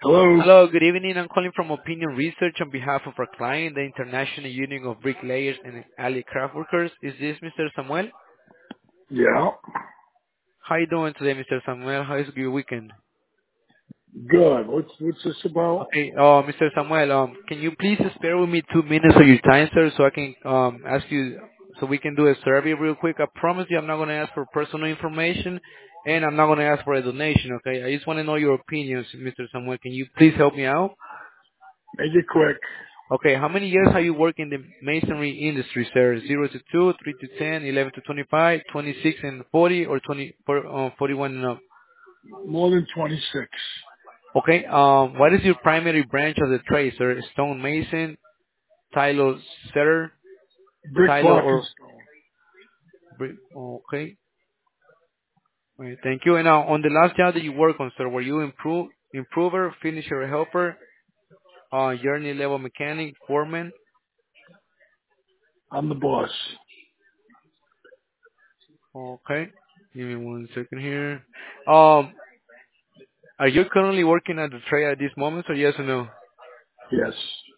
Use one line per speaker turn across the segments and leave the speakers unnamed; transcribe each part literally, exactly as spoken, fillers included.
Hello.
Hello, good evening. I'm calling from Opinion Research on behalf of our client, the International Union of Bricklayers and Alley Craft Workers. Is this Mister Samuel?
Yeah.
How you doing today, Mister Samuel? How is your weekend?
Good. What's what's this about?
Okay, uh, Mister Samuel, um, can you please spare with me two minutes of your time, sir, so I can um, ask you, so we can do a survey real quick. I promise you I'm not going to ask for personal information, and I'm not going to ask for a donation, okay? I just want to know your opinions, Mister Samuel. Can you please help me out?
Make it quick.
Okay, how many years have you worked in the masonry industry, sir? zero to two, three to ten, eleven to twenty-five, twenty-six and forty, or twenty, for, uh, forty-one and up?
More than twenty-six.
Okay, um, what is your primary branch of the trade, sir? Stone mason, tile setter,
Brick
tile
block and
or
stone.
brick? Okay, okay, thank you. And now, on the last job that you work on, sir, were you improve, improver, finisher, helper, uh, journey level mechanic, foreman?
I'm the boss.
Okay, give me one second here. Um, Are you currently working at the trade at this moment, or yes or no?
Yes.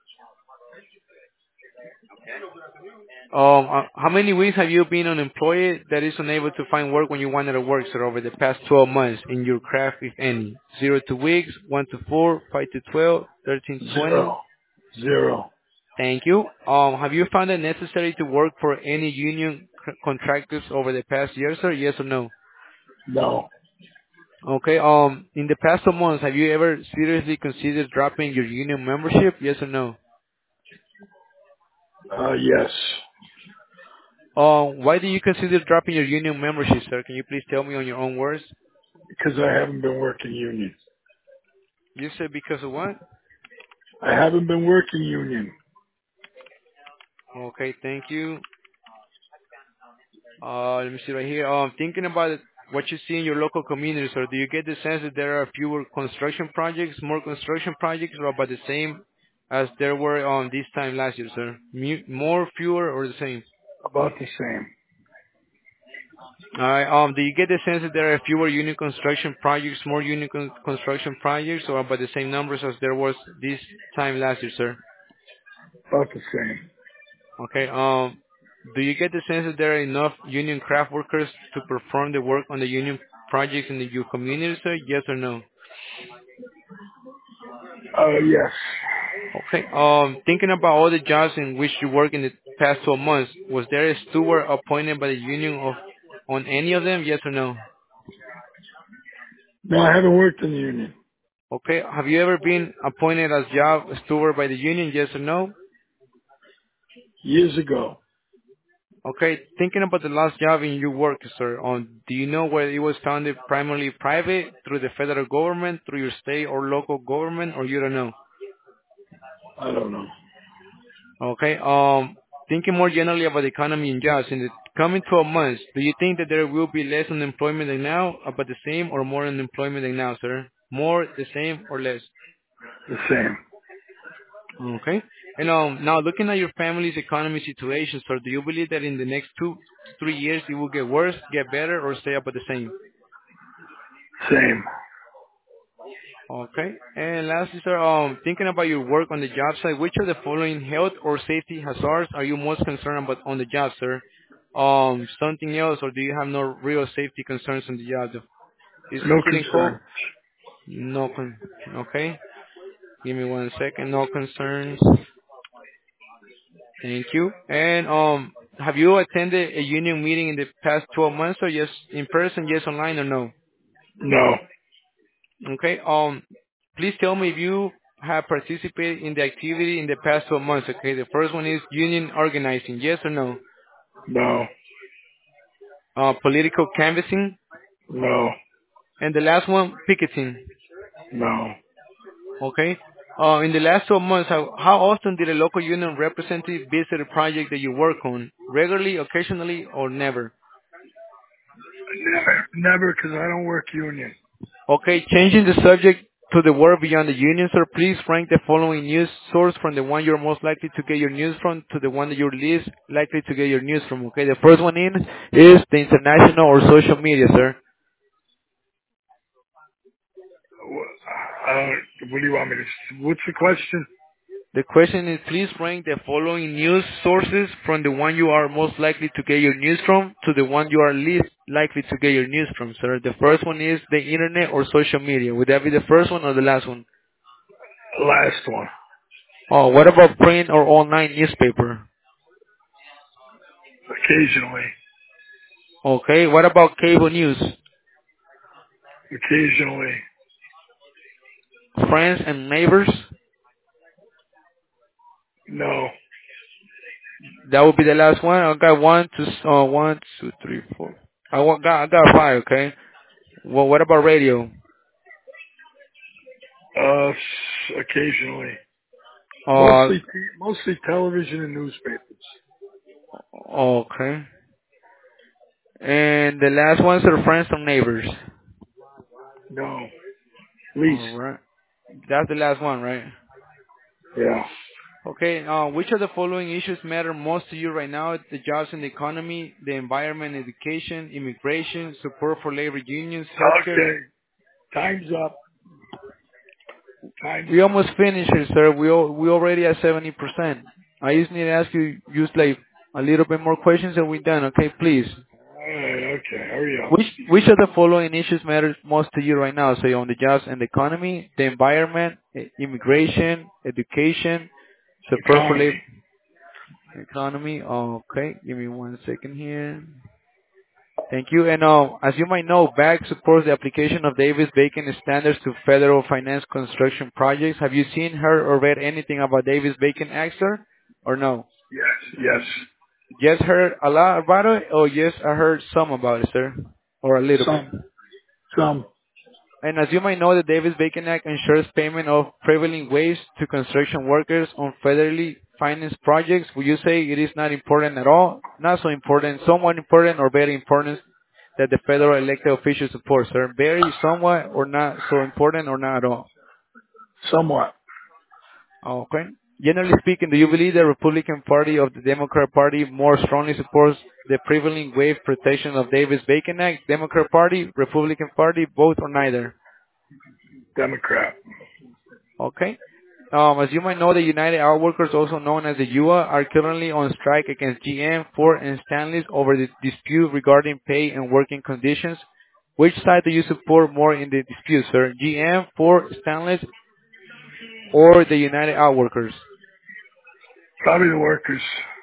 Um, uh, how many weeks have you been unemployed that is unable to find work when you wanted to work, sir, over the past twelve months in your craft, if any? Zero to weeks, one to four, five to twelve, thirteen to twenty.
Zero. Zero.
Thank you. Um, have you found it necessary to work for any union c- contractors over the past year, sir? Yes or no?
No.
Okay. Um, in the past two months, have you ever seriously considered dropping your union membership? Yes or no?
Uh, yes.
Uh, why do you consider dropping your union membership, sir? Can you please tell me on your own words?
Because I haven't been working union.
You said because of what?
I haven't been working union.
Okay, thank you. Uh, let me see right here. Um, thinking about it, what you see in your local community, sir, do you get the sense that there are fewer construction projects, more construction projects, or about the same as there were on this time last year, sir? Mu- more, fewer, or the same?
About the same.
Alright, um, do you get the sense that there are fewer union construction projects, more union con- construction projects, or about the same numbers as there was this time last year, sir?
About the same.
Okay. Um, do you get the sense that there are enough union craft workers to perform the work on the union projects in the, your community, sir? Yes or no?
Uh, yes.
Okay. Um, thinking about all the jobs in which you work in the past twelve months, was there a steward appointed by the union of on any of them? Yes or no?
No, I haven't worked in the union.
Okay. Have you ever been appointed as job steward by the union? Yes or no?
Years ago.
Okay, thinking about the last job in your work, sir, um, do you know whether it was founded primarily private, through the federal government, through your state or local government, or you don't know?
I don't know.
Okay, um, thinking more generally about the economy and jobs, in the coming twelve months, do you think that there will be less unemployment than now, about the same, or more unemployment than now, sir? More, the same, or less?
The same.
Okay. And um, now looking at your family's economy situation, sir, do you believe that in the next two, three years it will get worse, get better, or stay about the same?
Same.
Okay. And lastly, sir, um, thinking about your work on the job site, which of the following health or safety hazards are you most concerned about on the job, sir? Um, something else, or do you have no real safety concerns on the job? Is
No
killing cold?
concern.
No con. Okay. Give me one second. No concerns. Thank you. And um, have you attended a union meeting in the past twelve months, or yes in person, yes online, or no?
No.
Okay. Um, please tell me if you have participated in the activity in the past twelve months. Okay. The first one is union organizing. Yes or no?
No.
Uh, political canvassing.
No.
And the last one, picketing.
No.
Okay. Uh, in the last twelve months, how, how often did a local union representative visit a project that you work on? Regularly, occasionally, or never?
Never. Never, because I don't work union.
Okay, changing the subject to the world beyond the union, sir, please rank the following news source from the one you're most likely to get your news from to the one that you're least likely to get your news from. Okay, the first one in is the international or social media, sir.
Uh, what do you want me to? What's the question?
The question is, please rank the following news sources from the one you are most likely to get your news from to the one you are least likely to get your news from, sir. The first one is the internet or social media. Would that be the first one or the last one?
Last one.
Oh, what about print or online newspaper?
Occasionally.
Okay, what about cable news?
Occasionally.
Friends and neighbors?
No.
That would be the last one. I got one, two, uh, one, two, three, four. I wa- got, I got five, okay? Well, what about radio?
Uh, s- occasionally.
Uh,
Mostly, t- mostly television and newspapers.
okay. And the last ones are friends and neighbors.
No. Least.
Alright. That's the last one, right?
Yeah.
Okay, uh, which of the following issues matter most to you right now? The jobs and the economy, the environment, education, immigration, support for labor unions, healthcare.
Okay. Time's up. Time's
We
up.
almost finished it, sir. We al- we already at seventy percent. I just need to ask you just like a little bit more questions and we're done, okay, please.
Alright, okay. Hurry up.
Which which of the following issues matters most to you right now? So on the jobs and the economy, the environment, i- immigration, education, support for labor,
Economy.
economy. Okay, give me one second here. Thank you. And uh, as you might know, B A C supports the application of Davis-Bacon standards to federal finance construction projects. Have you seen, heard, or read anything about Davis-Bacon Act, sir? Or no?
Yes. Yes.
Yes, heard a lot about it, or yes, I heard some about it, sir, or a little bit.
Some. Some.
And as you might know, the Davis-Bacon Act ensures payment of prevailing wage to construction workers on federally financed projects. Would you say it is not important at all? Not so important, somewhat important, or very important that the federal elected officials support, sir? Very, somewhat, or not so important, or not at all?
Somewhat.
Okay. Generally speaking, do you believe the Republican Party of the Democrat Party more strongly supports the prevailing wage protection of Davis-Bacon Act? Democrat Party, Republican Party, both or neither?
Democrat.
Okay. Um, as you might know, the United Auto Workers, also known as the U A, are currently on strike against G M, Ford, and Stanley over the dispute regarding pay and working conditions. Which side do you support more in the dispute, sir? G M, Ford, Stanley, or the United Auto Workers?
Probably the workers.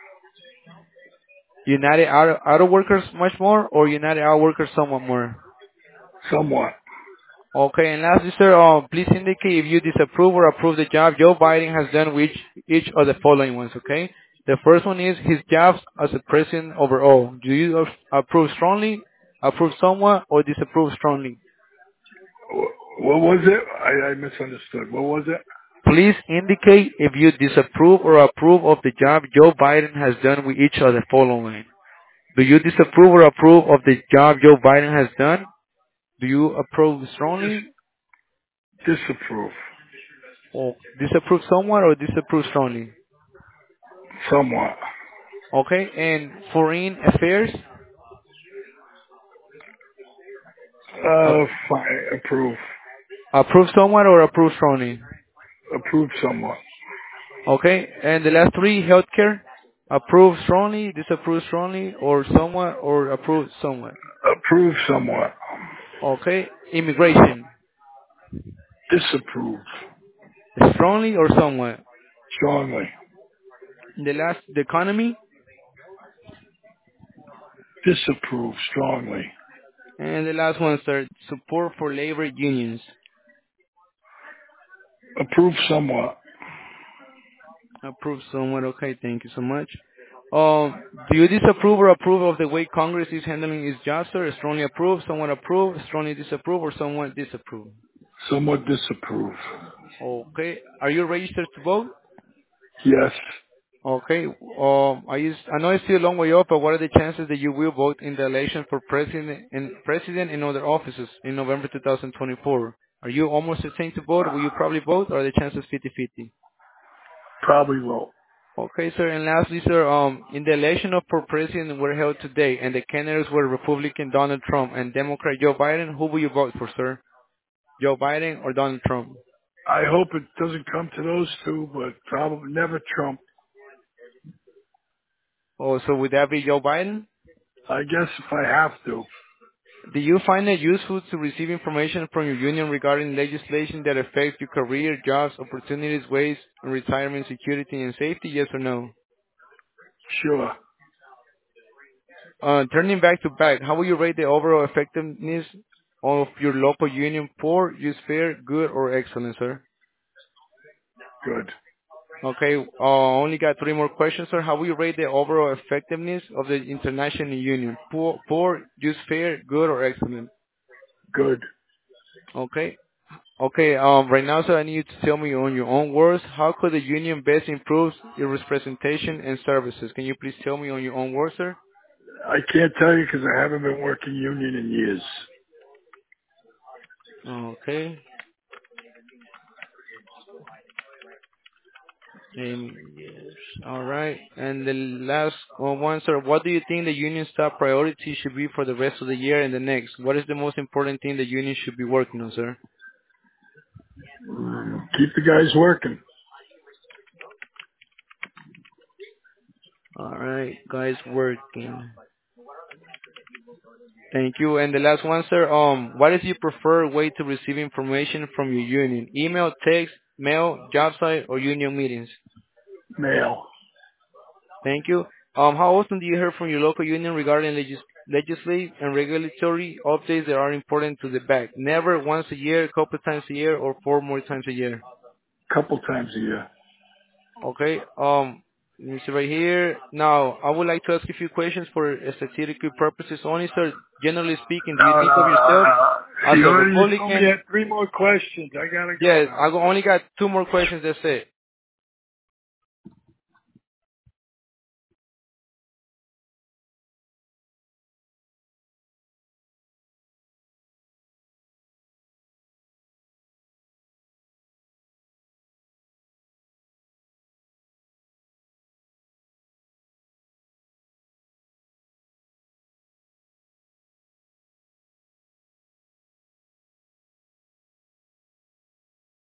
United Auto, Auto Workers much more, or United Auto Workers somewhat more?
Somewhat.
Okay, and lastly, sir, um, please indicate if you disapprove or approve the job Joe Biden has done with each of the following ones, okay? The first one is his jobs as a president overall. Do you a- approve strongly, approve somewhat, or disapprove strongly?
Wh- What was it? I, I misunderstood. What was it?
Please indicate if you disapprove or approve of the job Joe Biden has done with each of the following. Do you disapprove or approve of the job Joe Biden has done? Do you approve strongly,
Dis- disapprove.
or disapprove somewhat, or disapprove strongly?
Somewhat.
Okay, and foreign affairs, uh,
Uh, fine. Approve.
approve somewhat or approve strongly.
Approve somewhat.
Okay, and the last three, healthcare, approve strongly, disapprove strongly, or somewhat, or approve somewhat.
Approve somewhat.
Okay, immigration,
Disapprove.
strongly or somewhat.
Strongly.
The last, the economy,
Disapprove. Strongly.
and the last one, sir, support for labor unions.
Approve somewhat.
Approve somewhat. Okay, thank you so much. Um, do you disapprove or approve of the way Congress is handling its jobs, sir? Strongly approve, somewhat approve, strongly disapprove, or somewhat disapprove?
Somewhat disapprove.
Okay. Are you registered to vote?
Yes.
Okay. Um, are you, I know it's still a long way off, but what are the chances that you will vote in the election for president and president and other offices in November two thousand twenty-four? Are you almost certain to vote? Will you probably vote, or are the chances fifty-fifty?
Probably won't.
Okay, sir. And lastly, sir, um, in the election of for president were held today, and the candidates were Republican Donald Trump and Democrat Joe Biden. Who will you vote for, sir? Joe Biden or Donald Trump?
I hope it doesn't come to those two, but probably never Trump.
Oh, so would that be Joe Biden?
I guess if I have to,
Do you find it useful to receive information from your union regarding legislation that affects your career, jobs, opportunities, ways, and retirement security and safety? Yes or no?
sure.
Uh, turning back to back, how will you rate the overall effectiveness of your local union? Poor, use fair, good, or excellent, sir?
Good.
Okay, uh, only got three more questions, sir. How will you rate the overall effectiveness of the international union? Poor, poor, use fair, good, or excellent?
Good.
Okay. Okay, um, right now, sir, I need you to tell me on your own words, how could the union best improve your representation and services? Can you please tell me on your own words, sir?
I can't tell you because I haven't been working union in years.
Okay. Um, yes. All right. And the last uh, one, sir, what do you think the union's top priority should be for the rest of the year and the next? What is the most important thing the union should be working on, sir?
Mm, keep the guys working.
All right, guys, working. Thank you. And the last one, sir, um, what is your preferred way to receive information from your union? Email, text, mail, job site, or union meetings?
Mail.
Thank you. Um, how often do you hear from your local union regarding legis- legislative and regulatory updates that are important to the bank? Never, once a year, a couple times a year, or four more times a year?
Couple times a year.
Okay. Um, let me see right here. Now, I would like to ask a few questions for statistical purposes only, sir. Generally speaking, do you
No,
think
no,
of
no,
yourself
no.
as
You
a
already told me you
Republican?
had three more questions. I gotta go
Yes,
now.
I go- only got two more questions. That's it.